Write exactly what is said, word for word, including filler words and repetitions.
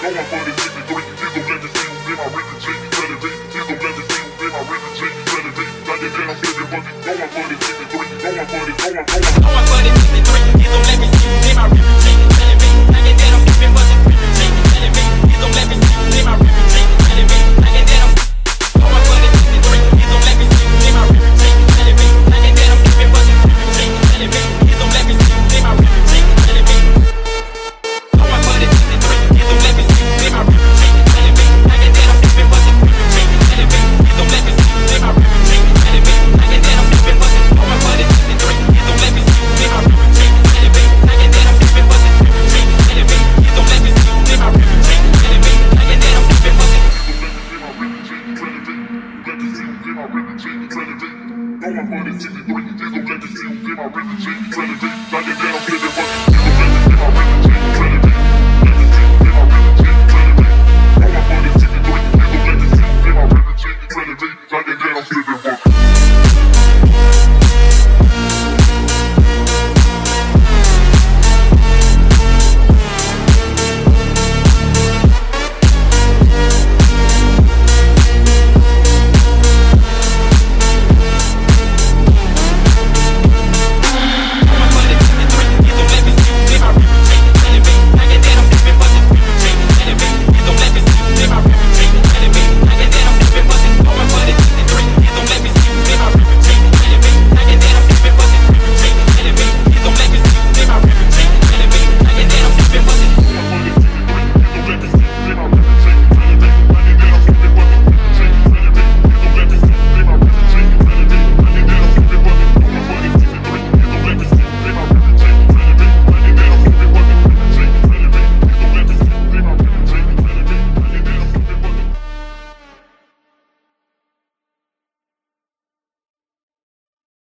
Going for the fifty-three, here's the legend, see who's in my written G, relevant. Here's the legend, see who's in my written G, relevant. Like that, I'm flipping bucket. Going for the fifty-three, going for the, going, going. Going for the fifty-three, here's the legend, see who's in my written G, relevant. Like that, I'm flipping bucket, written G, relevant. Here's the legend, see who's in my written G, relevant. Like that, I'm going for the fifty-three, here's the legend, see who's in my written G, relevant. Like that, I'm flipping bucket, written G, relevant. Here's the legend, see who's in my written G, relevant. Going for the fifty-three, here's the legend, see who's in my written G, relevant. Like that, I'm flipping bucket, written G, relevant. Here's the legend, see who's in my written G, relevant. Like that, I'm flipping bucket. Going for the fifty-three, here's the legend, see who's in my written G, relevant. Like that, I'm flipping bucket, written G, relevant. Here's the legend, see who's in my written G, relevant. Like that, I'm flipping bucket. Going for the fifty-three, here's the legend, see who's in my written G, relevant. Like that, I'm flipping bucket. Here's the legend, see my written G.